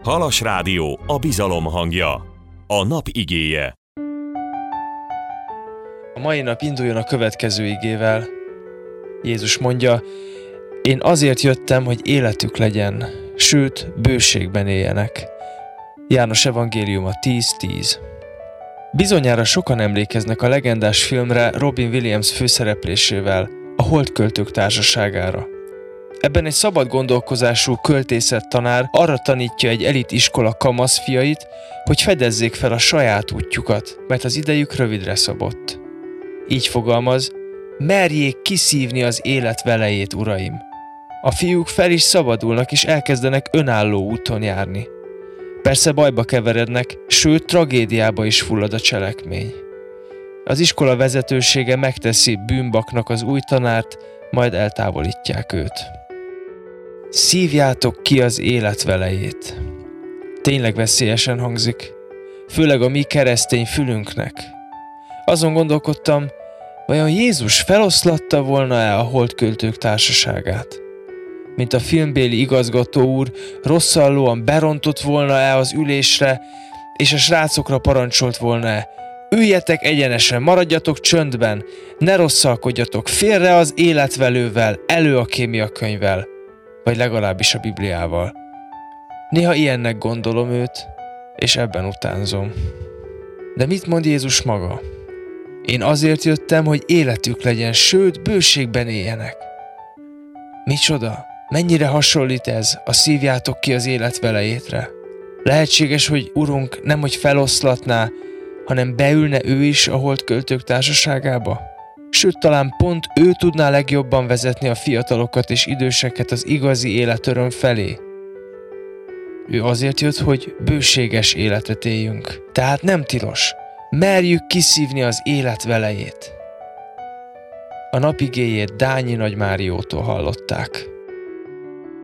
Halas Rádió, a bizalom hangja. A nap igéje. A mai nap induljon a következő igével. Jézus mondja, én azért jöttem, hogy életük legyen, sőt, bőségben éljenek. János evangéliuma 10:10. Bizonyára sokan emlékeznek a legendás filmre Robin Williams főszereplésével, a Holdköltők társaságára. Ebben egy szabad gondolkozású költészettanár arra tanítja egy elit iskola kamaszfiait, hogy fedezzék fel a saját útjukat, mert az idejük rövidre szabott. Így fogalmaz, merjék kiszívni az élet velejét, uraim. A fiúk fel is szabadulnak és elkezdenek önálló úton járni. Persze bajba keverednek, sőt tragédiába is fullad a cselekmény. Az iskola vezetősége megteszi bűnbaknak az új tanárt, majd eltávolítják őt. Szívjátok ki az élet velejét. Tényleg veszélyesen hangzik, főleg a mi keresztény fülünknek. Azon gondolkodtam, vajon Jézus feloszlatta volna-e a Holdköltők társaságát? Mint a filmbéli igazgató úr, rosszallóan berontott volna-e az ülésre, és a srácokra parancsolt volna-e, üljetek egyenesen, maradjatok csöndben, ne rosszalkodjatok, félre az életvelővel, elő a kémiakönyvvel, vagy legalábbis a Bibliával. Néha ilyennek gondolom őt, és ebben utánzom. De mit mond Jézus maga? Én azért jöttem, hogy életük legyen, sőt, bőségben éljenek. Micsoda? Mennyire hasonlít ez a szívjátok ki az élet velejétre? Lehetséges, hogy Urunk nemhogy feloszlatná, hanem beülne ő is a Holdköltők társaságába? Sőt, talán pont ő tudná legjobban vezetni a fiatalokat és időseket az igazi életöröm felé. Ő azért jött, hogy bőséges életet éljünk. Tehát nem tilos. Merjük kiszívni az élet velejét. A nap igéjét Dányi Nagy Máriótól hallották.